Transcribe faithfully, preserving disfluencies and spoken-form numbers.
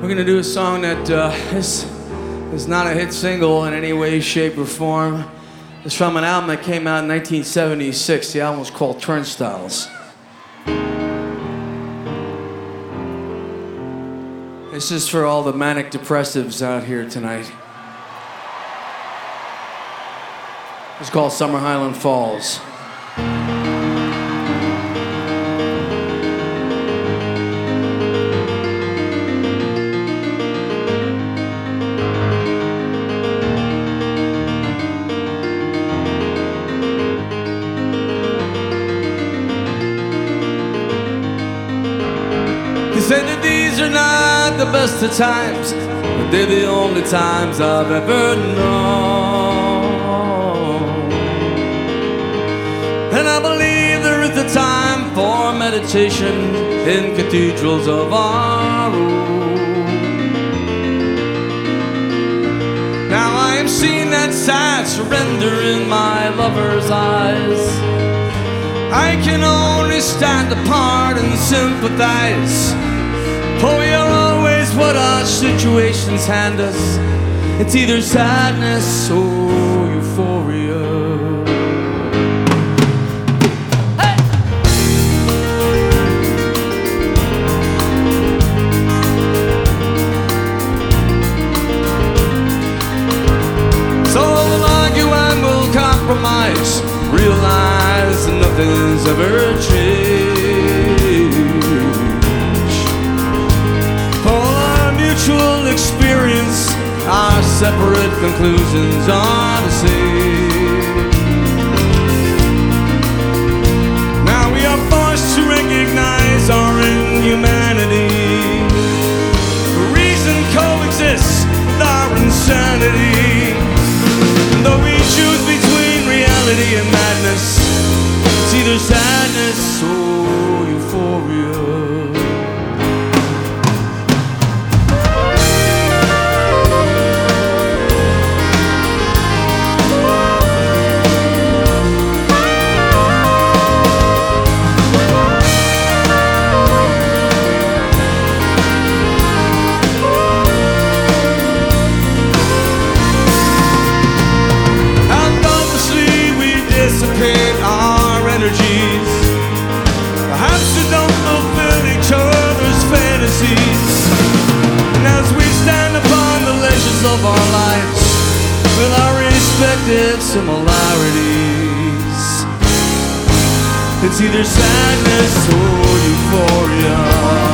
We're gonna do a song that uh, is, is not a hit single in any way, shape, or form. It's from an album that came out in nineteen seventy-six. The album was called Turnstiles. This is for all the manic depressives out here tonight. It's called Summer Highland Falls. They say that these are not the best of times, but they're the only times I've ever known. And I believe there is a time for meditation in cathedrals of our own. Now I am seeing that sad surrender in my lover's eyes. I can only stand apart and sympathize, for we are always what our situations hand us. It's either sadness or euphoria. Hey! So we'll argue and we'll compromise, realize that nothing's ever changed. Mutual experience, our separate conclusions are the same. Now we are forced to recognize our inhumanity. Reason coexists with our insanity. And though we choose between reality and madness, it's either sadness or euphoria. Our energies, perhaps we don't fulfill each other's fantasies. And as we stand upon the ledges of our lives with our respective similarities, it's either sadness or euphoria.